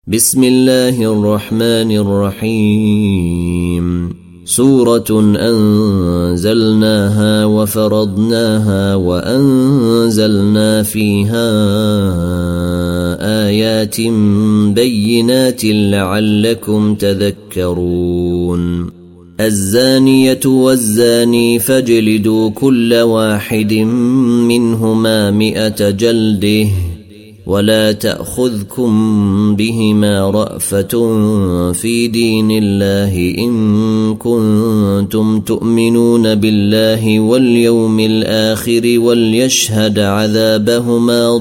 بسم الله الرحمن الرحيم. سورة أنزلناها وفرضناها وأنزلنا فيها آيات بينات لعلكم تذكرون. الزانية والزاني فاجلدوا كل واحد منهما 100 جلده ولا تأخذكم بهما رأفة في دين الله إن كنتم تؤمنون بالله واليوم الآخر وليشهد عذابهما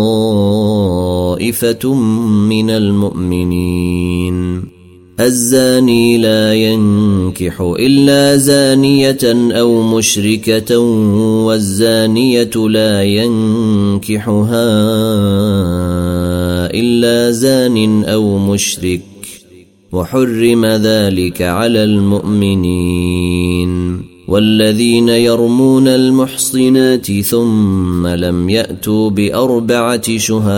طائفة من المؤمنين. الزاني لا ينكح إلا زانية أو مشركة والزانية لا ينكحها إلا زان أو مشرك وحرم ذلك على المؤمنين. والذين يرمون المحصنات ثم لم يأتوا ب4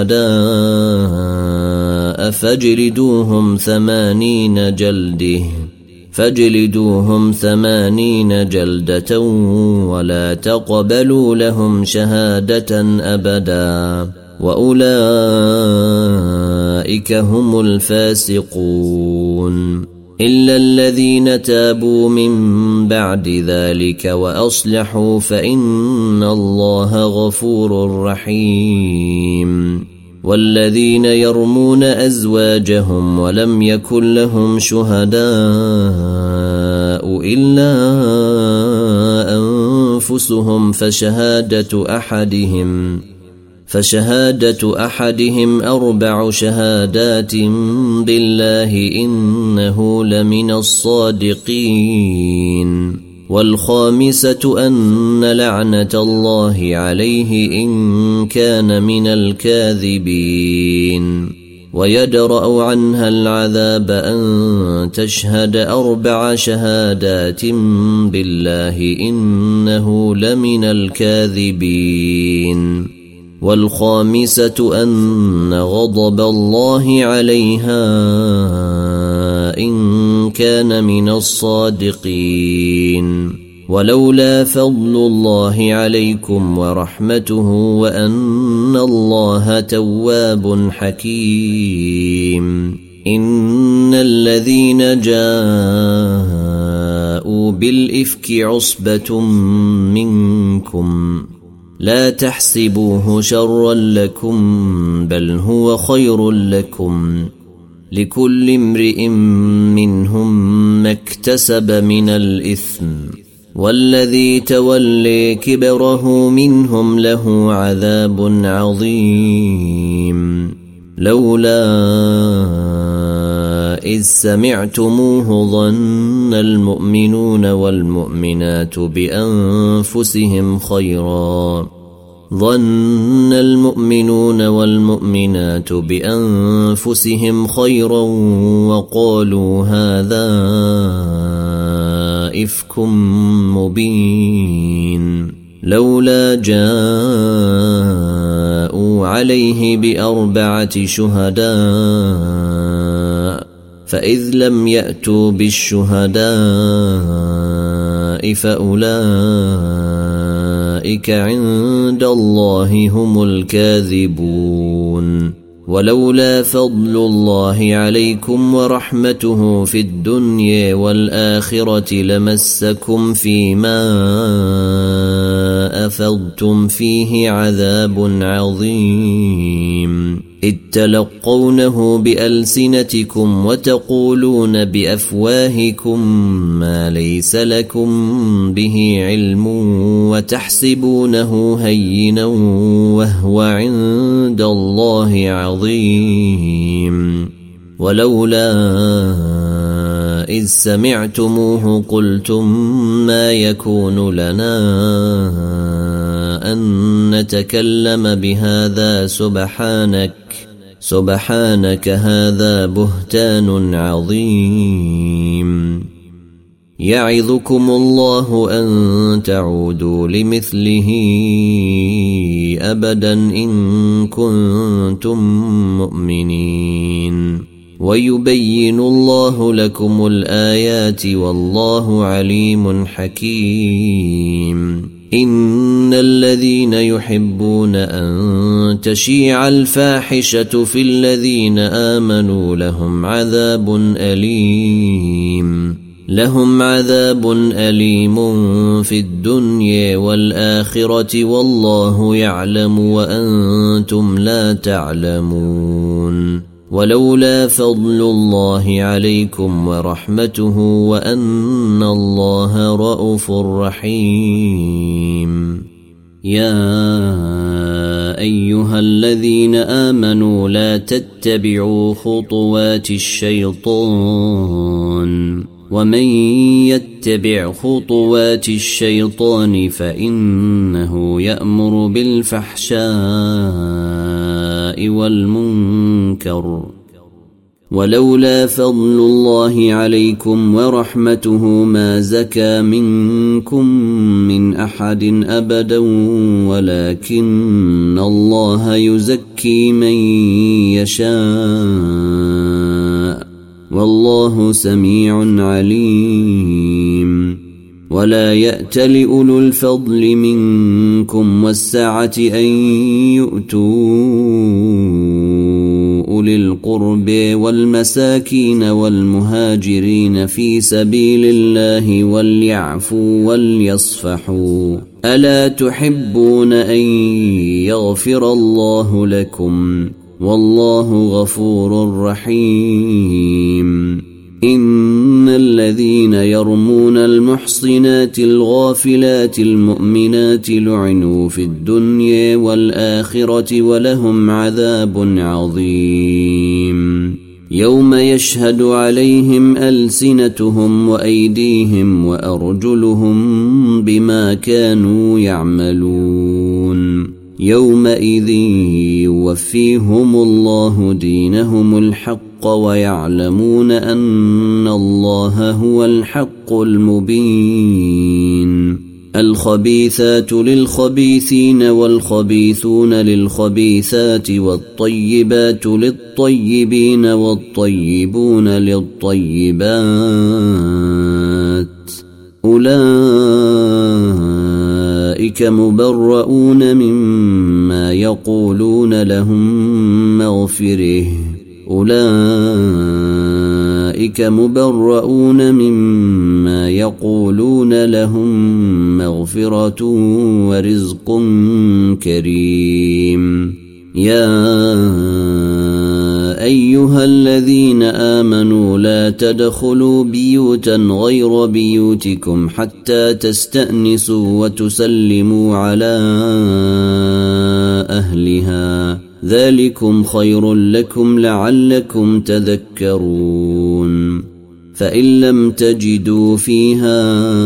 شهداء فاجلدوهم 80 جلدة ولا تقبلوا لهم شهادة أبدا وأولئك هم الفاسقون إلا الذين تابوا من بعد ذلك وأصلحوا فإن الله غفور رحيم. والذين يرمون أزواجهم ولم يكن لهم شهداء إلا أنفسهم فشهادة أحدهم 4 شهادات بالله إنه لمن الصادقين. والخامسة أن لعنة الله عليه إن كان من الكاذبين. ويدرأ عنها العذاب أن تشهد 4 شهادات بالله إنه لمن الكاذبين. والخامسة أن غضب الله عليها إن كان من الصادقين. ولولا فضل الله عليكم ورحمته وأن الله تواب حكيم. إن الذين جاءوا بالإفك عصبة منكم لا تحسبوه شرا لكم بل هو خير لكم لكل امرئ منهم ما اكتسب من الإثم والذي تولي كبره منهم له عذاب عظيم. لولا إذ سمعتموه ظن المؤمنون والمؤمنات بأنفسهم خيرا وقالوا هذا إفك مبين. لولا جاءوا عليه ب4 شهداء فإذ لم يأتوا بالشهداء فأولئك عند الله هم الكاذبون. ولولا فضل الله عليكم ورحمته في الدنيا والآخرة لمسكم فيما أفضتم فيه عذاب عظيم. إذ تلقونه بألسنتكم وتقولون بأفواهكم ما ليس لكم به علم وتحسبونه هينا وهو عند الله عظيم. ولولا إذ سمعتموه قلتم ما يكون لنا أن نتكلم بهذا سبحانك هذا بهتان عظيم. يعظكم الله أن تعودوا لمثله أبدا إن كنتم مؤمنين. ويبين الله لكم الآيات والله عليم حكيم. إن الذين يحبون أن تشيع الفاحشة في الذين آمنوا لهم عذاب أليم في الدنيا والآخرة والله يعلم وأنتم لا تعلمون. ولولا فضل الله عليكم ورحمته وأن الله رءوف رحيم. يا أيها الذين آمنوا لا تتبعوا خطوات الشيطان ومن يتبع خطوات الشيطان فإنه يأمر بالفحشاء والمنكر. ولولا فضل الله عليكم ورحمته ما زكى منكم من أحد أبدا ولكن الله يزكي من يشاء والله سميع عليم. ولا يأتل أولو الفضل منكم والسعة أن يؤتوا أولي القرب والمساكين والمهاجرين في سبيل الله وليعفوا وليصفحوا. ألا تحبون أن يغفر الله لكم والله غفور رحيم. إن الذين يرمون المحصنات الغافلات المؤمنات لعنوا في الدنيا والآخرة ولهم عذاب عظيم. يوم يشهد عليهم ألسنتهم وأيديهم وأرجلهم بما كانوا يعملون. يومئذ يوفيهم الله دينهم الحق ويعلمون أن الله هو الحق المبين. الخبيثات للخبيثين والخبيثون للخبيثات والطيبات للطيبين والطيبون للطيبات أولئك مبرؤون مما يقولون لهم مغفرة أولئك مبرؤون مما يقولون لهم مغفرة ورزق كريم. يا أيها الذين آمنوا لا تدخلوا بيوتا غير بيوتكم حتى تستأنسوا وتسلموا على أهلها ذلكم خير لكم لعلكم تذكرون. فإن لم تجدوا فيها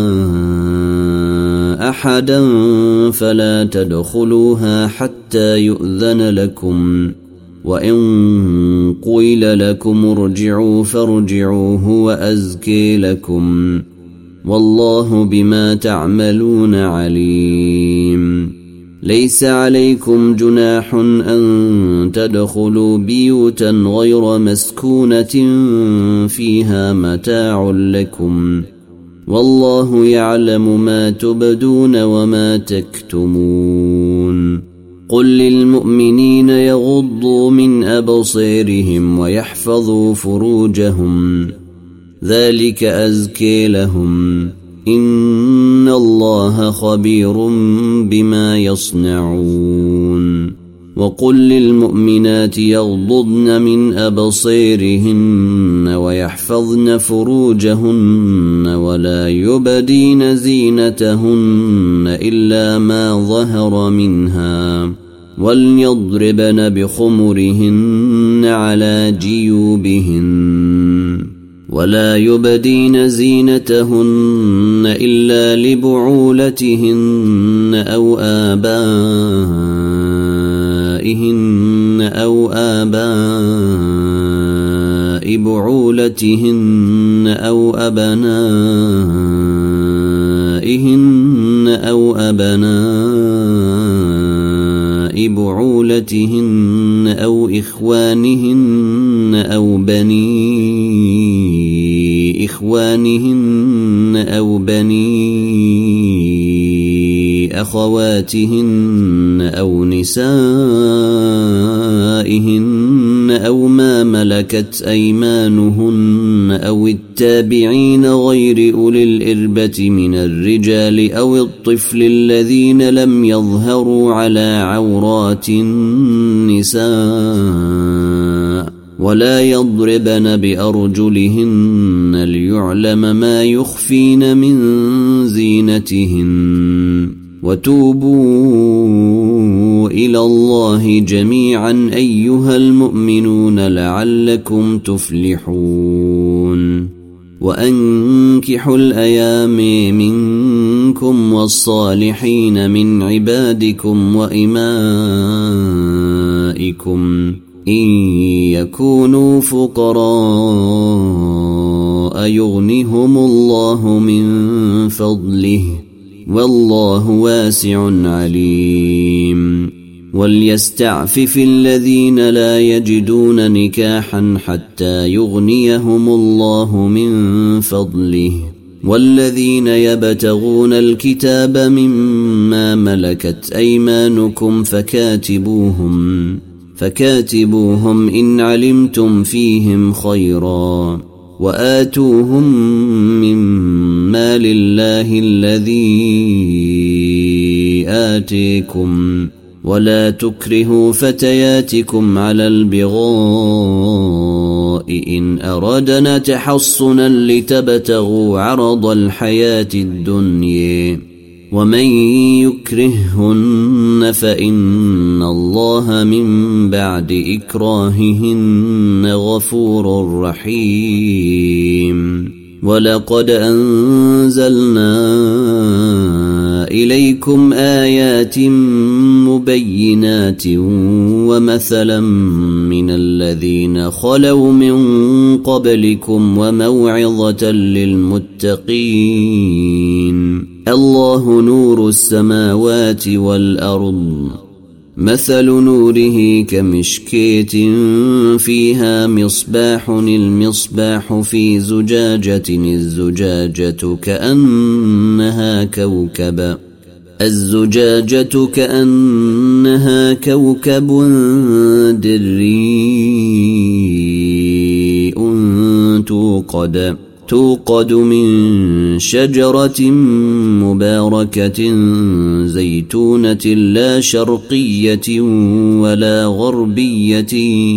أحدا فلا تدخلوها حتى يؤذن لكم وإن قيل لكم ارجعوا فارجعوا هو أزكي لكم والله بما تعملون عليم. ليس عليكم جناح أن تدخلوا بيوتا غير مسكونة فيها متاع لكم والله يعلم ما تبدون وما تكتمون. قل للمؤمنين يغضوا من أبصارهم ويحفظوا فروجهم ذلك أزكي لهم إن الله خبير بما يصنعون. وقل للمؤمنات يغضضن من أبصارهن ويحفظن فروجهن ولا يبدين زينتهن إلا ما ظهر منها وليضربن بخمرهن على جيوبهن ولا يبدين زينتهن إلا لبعولتهن أو آباء بعولتهن أو أبنائهن أو أبناء بعولتهن أو إخوانهن أو بني أخواتهن أو نسائهن أو ما ملكت أيمانهن أو التابعين غير أولي الإربة من الرجال أو الطفل الذين لم يظهروا على عورات النساء ولا يضربن بأرجلهن ليعلم ما يخفين من زينتهن وتوبوا إلى الله جميعا أيها المؤمنون لعلكم تفلحون وأنكحوا الأيام منكم والصالحين من عبادكم وإمائكم إن يكونوا فقراء يغنهم الله من فضله والله واسع عليم وليستعفف الذين لا يجدون نكاحا حتى يغنيهم الله من فضله والذين يبتغون الكتاب مما ملكت أيمانكم فكاتبوهم إن علمتم فيهم خيرا وآتوهم من مال الله الذي آتيكم ولا تكرهوا فتياتكم على البغاء إن أردنا تحصنا لتبتغوا عرض الحياة الدنيا ومن يكرههن فإن الله من بعد إكراههن غفور رحيم ولقد أنزلنا إليكم آيات مبينات ومثلا من الذين خلوا من قبلكم وموعظة للمتقين الله نور السماوات والأرض مثل نوره كمشكاة فيها مصباح المصباح في زجاجة الزجاجة كأنها كوكب دري توقد من شجرة مباركة زيتونة لا شرقية ولا غربية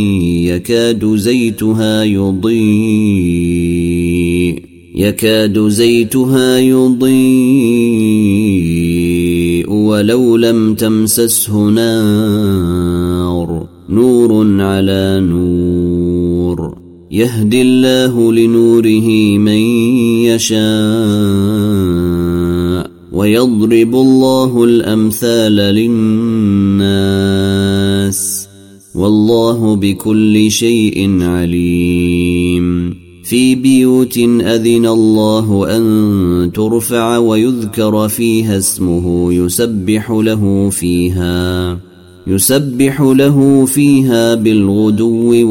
يكاد زيتها يضيء ولو لم تمسسه نور على نور يهدي الله لنوره من يشاء ويضرب الله الأمثال للناس والله بكل شيء عليم في بيوت أذن الله أن ترفع ويذكر فيها اسمه يسبح له فيها بالغدو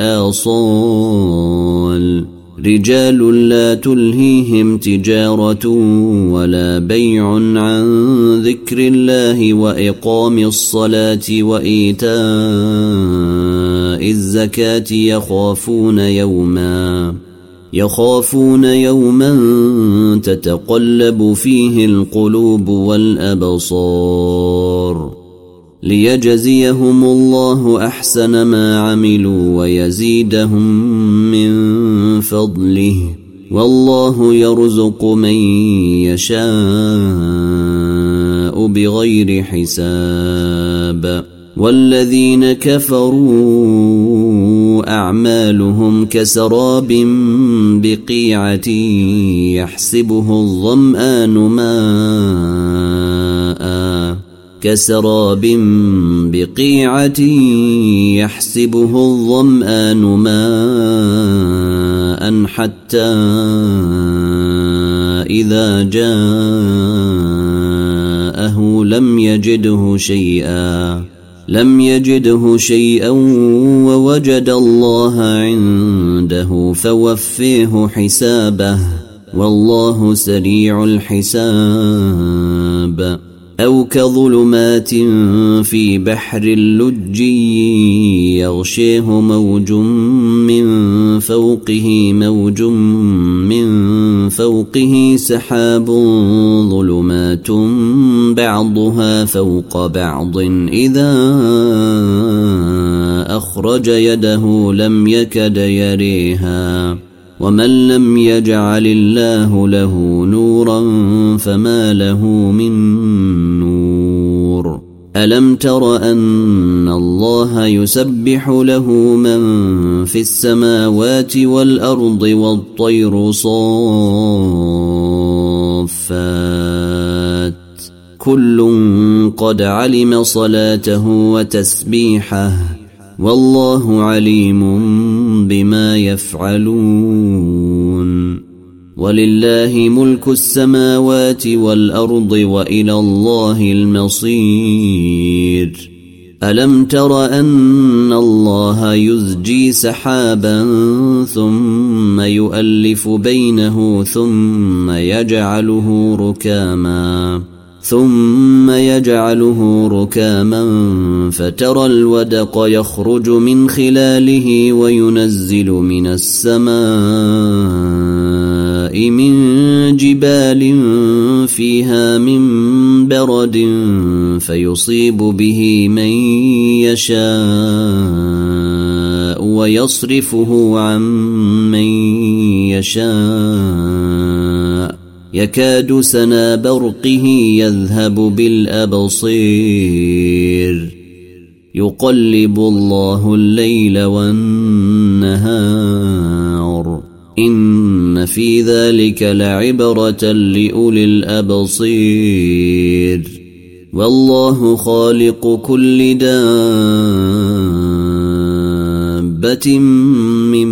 والآصال رجال لا تلهيهم تجارة ولا بيع عن ذكر الله وإقام الصلاة وإيتاء الزكاة يخافون يوما تتقلب فيه القلوب والأبصار ليجزيهم الله أحسن ما عملوا ويزيدهم من فضله والله يرزق من يشاء بغير حساب والذين كفروا أعمالهم كسراب بقيعة يحسبه الظمآن ماء حتى إذا جاءه لم يجده شيئا لم يجده شيئا ووجد الله عنده فوفيه حسابه والله سريع الحساب. أو كظلمات في بحر اللج يغشيه موج من فوقه سحاب ظلمات بعضها فوق بعض إذا أخرج يده لم يكد يريها ومن لم يجعل الله له نورا فما له من نور. ألم تر أن الله يسبح له من في السماوات والأرض والطير صافات كل قد علم صلاته وتسبيحه والله عليم بما يفعلون. ولله ملك السماوات والأرض وإلى الله المصير. ألم تر أن الله يزجي سحابا ثم يؤلف بينه ثم يجعله ركاما فترى الودق يخرج من خلاله وينزل من السماء من جبال فيها من برد فيصيب به من يشاء ويصرفه عن من يشاء يكاد سنا برقه يذهب بالأبصير يقلب الله الليل والنهار إن في ذلك لعبرة لأولي الأبصير. والله خالق كل دابة من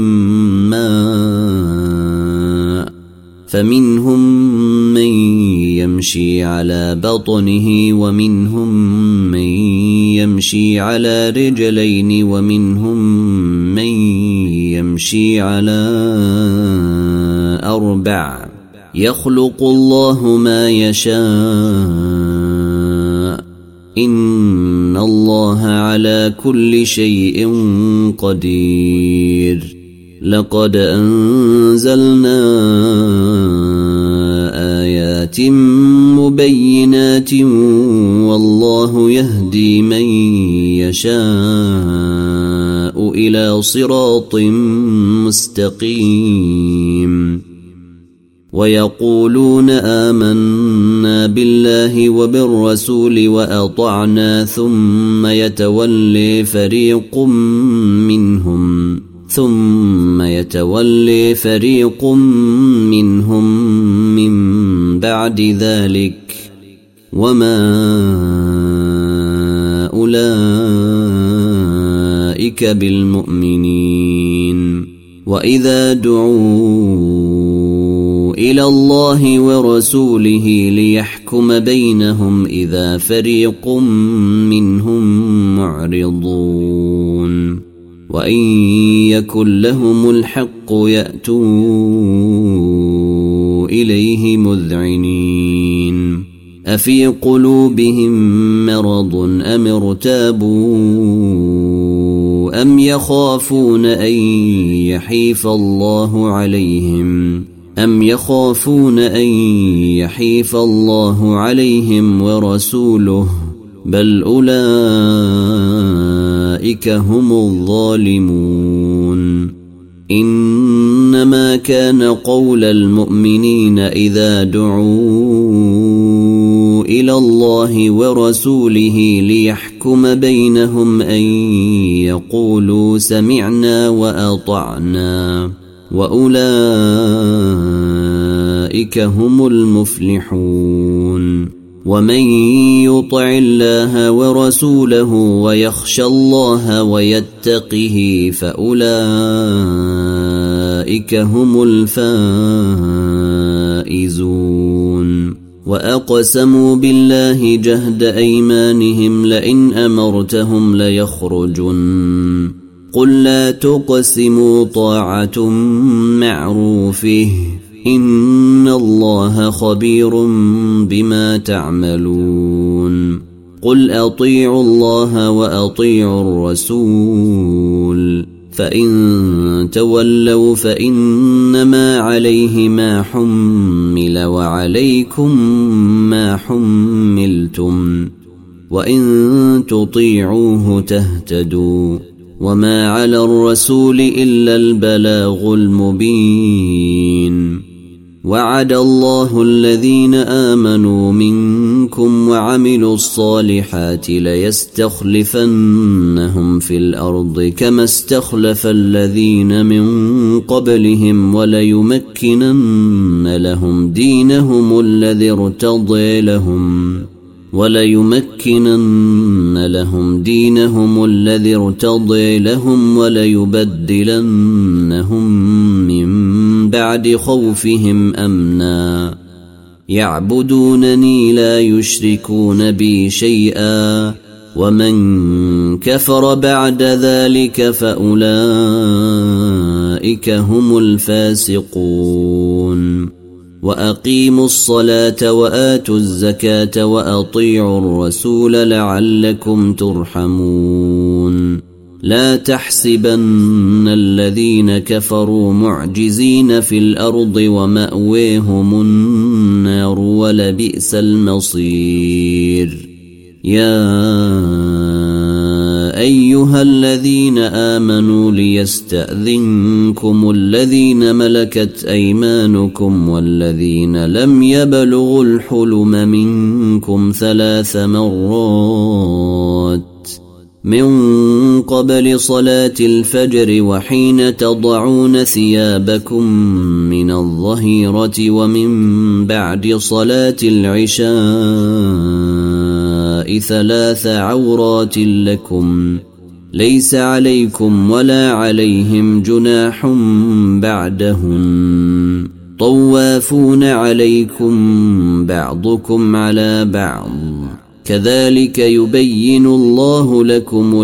ماء فمنهم من يمشي على بطنه ومنهم من يمشي على رجلين ومنهم من يمشي على 4 يخلق الله ما يشاء إن الله على كل شيء قدير. لقد أنزلنا آيات مبينات والله يهدي من يشاء إلى صراط مستقيم. ويقولون آمنا بالله وبالرسول وأطعنا ثم يتولي فريق منهم من بعد ذلك وما أولئك بالمؤمنين. وإذا دعوا إلى الله ورسوله ليحكم بينهم إذا فريق منهم معرضون وإن يكن لهم الحق يأتوا إليه مذعنين. أفي قلوبهم مرض أم ارتابوا أم يخافون أن يحيف الله عليهم ورسوله بل أولئك هم الظالمون. إنما كان قول المؤمنين إذا دعوا إلى الله ورسوله ليحكم بينهم أن يقولوا سمعنا وأطعنا وأولئك هم المفلحون. ومن يطع الله ورسوله ويخشى الله ويتقه فأولئك هم الفائزون. وأقسموا بالله جهد أيمانهم لئن أمرتهم ليخرجن قل لا تقسموا طاعة معروفه إن الله خبير بما تعملون قل أطيعوا الله وأطيعوا الرسول فإن تولوا فإنما عليه ما حمل وعليكم ما حملتم وإن تطيعوه تهتدوا وما على الرسول إلا البلاغ المبين وعد الله الذين آمنوا منكم وعملوا الصالحات ليستخلفنهم في الأرض كما استخلف الذين من قبلهم وليمكنن لهم دينهم الذي ارتضي لهم وليبدلنهم من بعد خوفهم أمنا يعبدونني لا يشركون بي شيئا ومن كفر بعد ذلك فأولئك هم الفاسقون وأقيموا الصلاة وآتوا الزكاة وأطيعوا الرسول لعلكم ترحمون لا تحسبن الذين كفروا معجزين في الأرض ومأويهم النار ولبئس المصير يا أيها الذين آمنوا ليستأذنكم الذين ملكت أيمانكم والذين لم يبلغوا الحلم منكم 3 مرات من قبل صلاة الفجر وحين تضعون ثيابكم من الظهيرة ومن بعد صلاة العشاء 3 عورات لكم ليس عليكم ولا عليهم جناح بعدهن طوافون عليكم بعضكم على بعض كذلك يبين الله لكم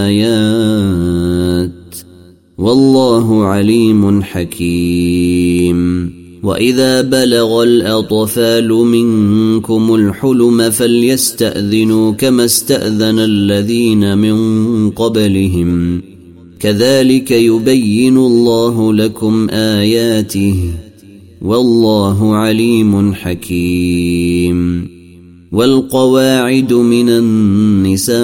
الآيات والله عليم حكيم وإذا بلغ الأطفال منكم الحلم فليستأذنوا كما استأذن الذين من قبلهم كذلك يبين الله لكم آياته والله عليم حكيم والقواعد من النساء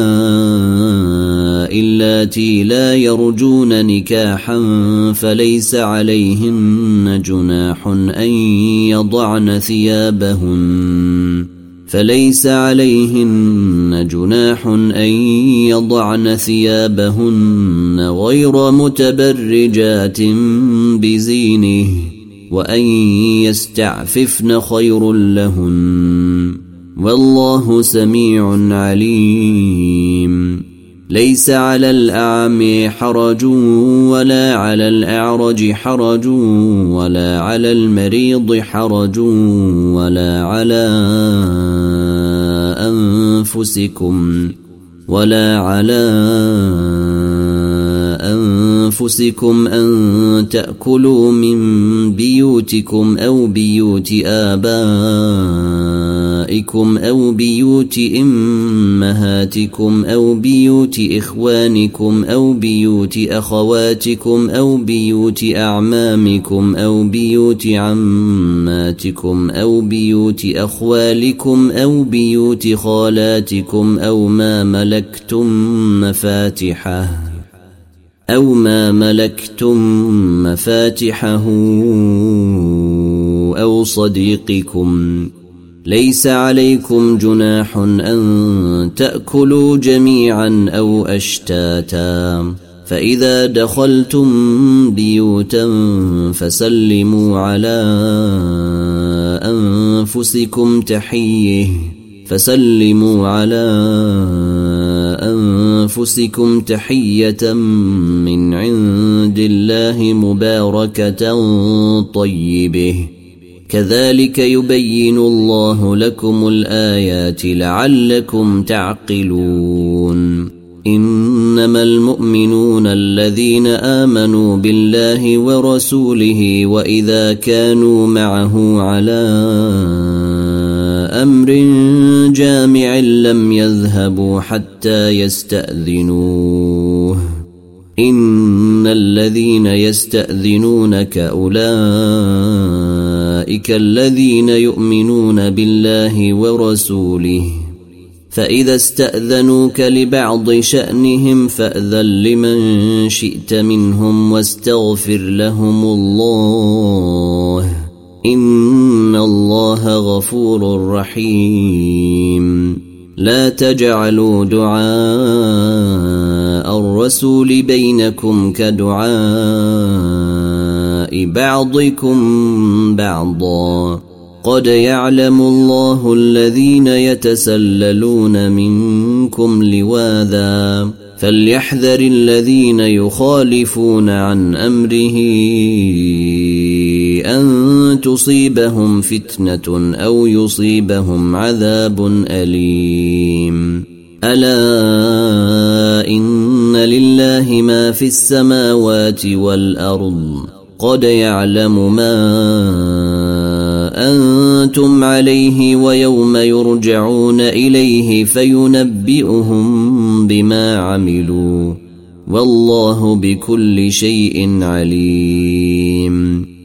اللاتي لا يرجون نكاحا فليس عليهن جناح أن يضعن ثيابهن غير متبرجات بزينه وأن يستعففن خير لهن والله سميع عليم ليس على الأعمى حرج ولا على الأعرج حرج ولا على المريض حرج ولا على أنفسكم أن تأكلوا من بيوتكم أو بيوت آبائكم أو بيوت أمهاتكم أو بيوت إخوانكم أو بيوت أخواتكم أو بيوت أعمامكم أو بيوت عماتكم أو بيوت أخوالكم أو بيوت خالاتكم أو ما ملكتم مفاتحه أو صديقكم ليس عليكم جناح أن تأكلوا جميعا أو أشتاتا فإذا دخلتم بيوتا فسلموا على أنفسكم تحية من عند الله مباركة طيبة كذلك يبين الله لكم الآيات لعلكم تعقلون إنما المؤمنون الذين آمنوا بالله ورسوله وإذا كانوا معه على أمر جامع لم يذهبوا حتى يستأذنوه إن الذين يستأذنونك أولئك الذين يؤمنون بالله ورسوله فإذا استأذنوك لبعض شأنهم فأذن لمن شئت منهم واستغفر لهم الله إن الله غفور رحيم لا تجعلوا دعاء الرسول بينكم كدعاء بعضكم بعضا قد يعلم الله الذين يتسللون منكم لواذا فليحذر الذين يخالفون عن أمره أن تصيبهم فتنة أو يصيبهم عذاب أليم ألا إن لله ما في السماوات والأرض قد يعلم ما أنتم عليه ويوم يرجعون إليه فينبئهم بما عملوا والله بكل شيء عليم